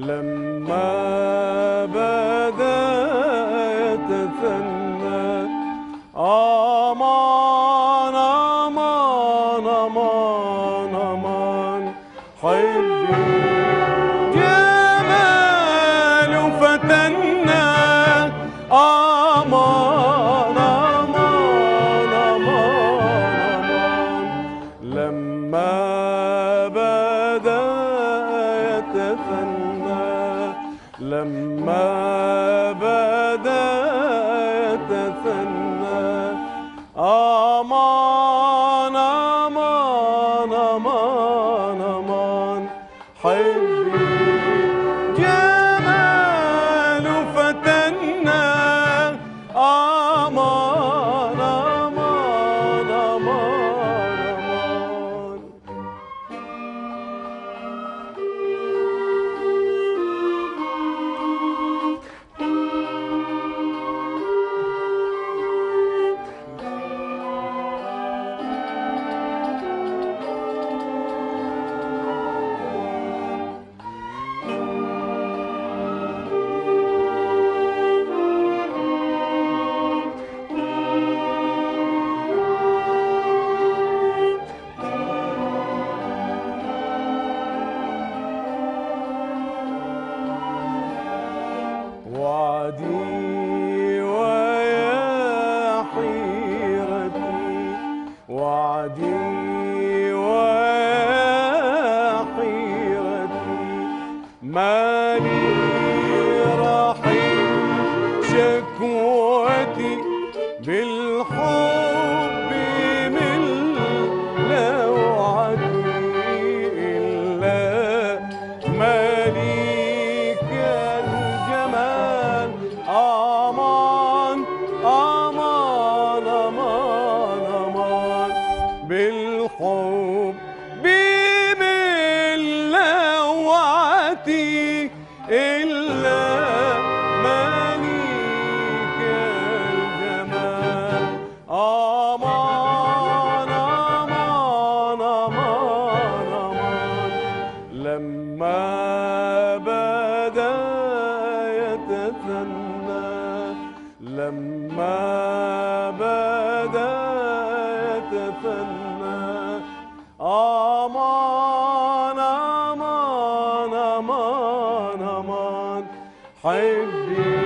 لما بدا يتثنى أمان أمان أمان أمان حبي جمال فتنا أمان أمان أمان أمان لما بدا يتثنى لما بدا يتثنى أمان أمان أمان أمان حبي جمال فتنا أمان أمان أمان أمان وعدي ويا حيرتي وعدي ويا حيرتي مالي رحيم شكوتي بالحب من لوعتي إلا مالك الجمال أمان أمان أمان أمان بالحب من لوعتي إلا مالك الجمال أمان أمان أمان أمان لما بدا يتثنى لما بدا يتثنى أمان أمان أمان أمان حبي